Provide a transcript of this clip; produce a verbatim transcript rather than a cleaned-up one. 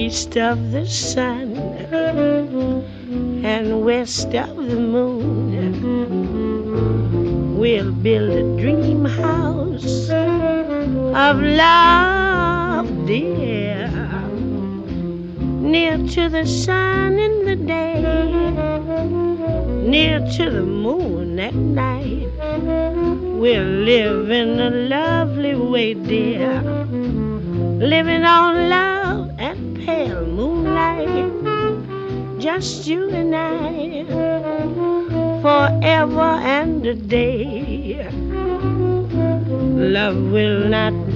east of the sun and west of the moon. We'll build a dream house of love, dear, near to the sun in the day, near to the moon at night. We'll live in a lovely way, dear, living on love and pale moonlight, just you and I, forever and a day. Love will not